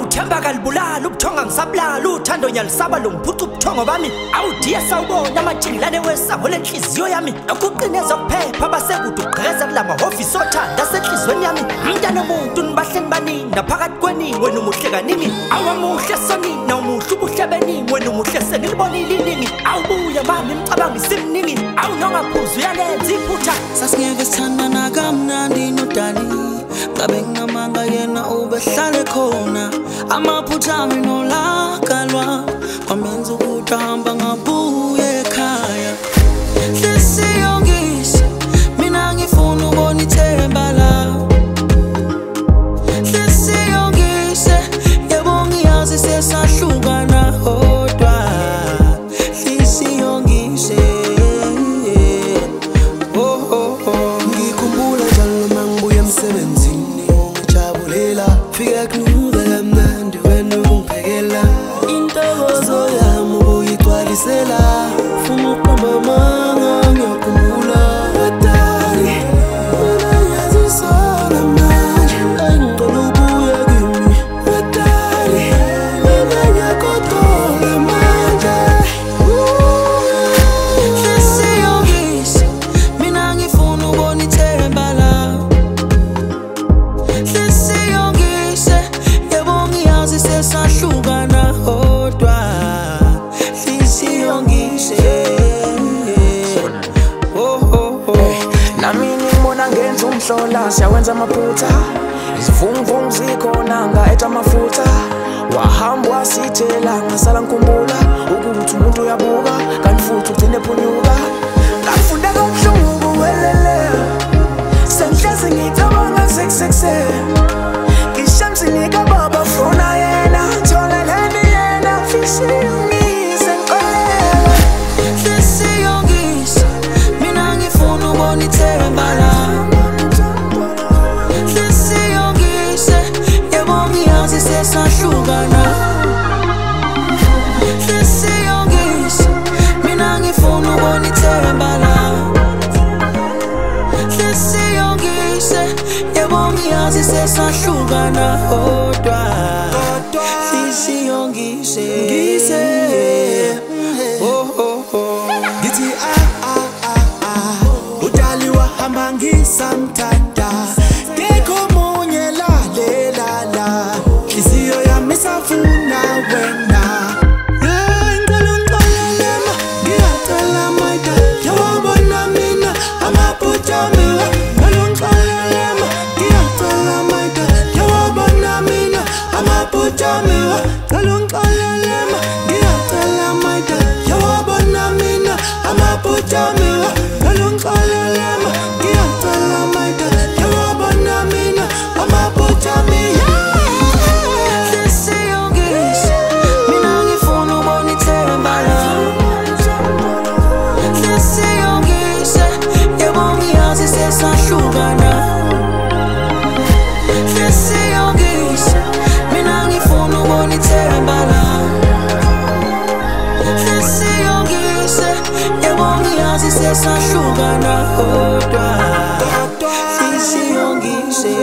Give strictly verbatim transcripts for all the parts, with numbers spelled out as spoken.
awuthemba kalibulala ubuthonga ngisabulala uthando nyalisaba lo ngiphuca ubuthongo bami awudiya sawubona amajingilane wesango lenhliziyo yami ukuqineza kuphepha basekude ugqeza kulama hofisi othanda senhlizweni yami umntana omuntu nibahleni baningi naphakathi kweningi wena umuhle kaningi awamuhle sonini nawumuhle ubuhle beningi wena umuhle senilibonile iningi awubuya mami imcabango isimningi awunongaphuzu uyalenza iphutha sasingeke sithandana kamnandi nodali ngabe nginamanga yena ubehlale khona amaphutha ami nolakalwa kwamenza ukuthi ahamba ngabuye ekhaya Hliziyo ngisi mina ngifuna ubona ithemba lawo Hliziyo ngisi yebo ngiyazi sesahlukana hodwa Hliziyo ngisi oh oh oh ngikhumbula njalo mangibuya emsebenzini ngijabulela fika kunuka kamnandi wena ungiphekela intokozo yami uyigcwalisela ufuna ukuqamba amanga ngiyakhumbula wadali mina ngiyazisona manje ayingicela ubuye kimi wadali mina ngiyakotola manje Hliziyo ngisi mina ngifuna ubona ithemba lawo Hliziyo ngisi yebo ngiyazi sesahlukana hodwa Hliziyo ngisi oh oh oh nami ngibona ngenza umhlola siyawenza amaphutha izivunguvungu zikhona ngaetha amafutha wahamba wasithela ngasala ngikhumbula ukuthi umuntu uyabuka kanti futhi ugcine ephunyuka ngafunda kabuhlungu welele senhlezi ngicabanga sekusekuse ngishamsi nika baba fona yena thola leni yena Hliziyo ngisi ngiqolela Hliziyo ngisi mina ngifuna ubona ithemba lawo Hliziyo ngisi yebo ngiyazi sesahlukana Hliziyo ngisi mina ngifuna ubona ithemba lawo Hliziyo ngisi yebo ngiyazi sesahlukana hodwa Hliziyo ngisi ngisi oh oh oh ngithi ah ah ah ah udali wahamba ngisamthanda ngekho munye lale lala Hliziyo yami isafuna wena hey ngicela ungixolelema ngiyacela maida yawabona mina amaphutha ami ngicela ungixolelema ngiyacela maida yawabona mina amaphutha ami ngicela ungixolelema ngiyacela maida yawabona mina amaphutha ami ngicela ungixolelema ngiyacela maida yawabona mina amaphutha ami Hliziyo ngisi mina ngifuna ubona ithemba lawo Hliziyo ngisi yebo ngiyazi sesahlukana Hliziyo ngisi mina ngifuna ubona ithemba lawo Hliziyo ngisi yebo ngiyazi sesahlukana hodwa Hliziyo ngisi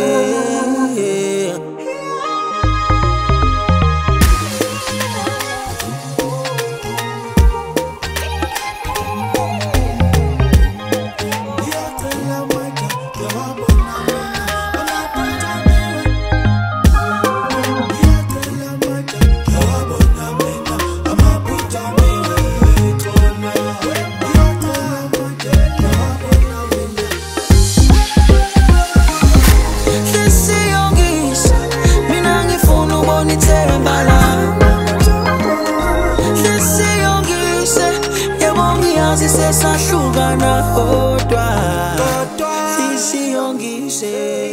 Hliziyo ngisi mina ngifuna ubona ithemba lawo Hliziyo ngisi yebo ngiyazi sesahlukana hodwa Hliziyo ngisi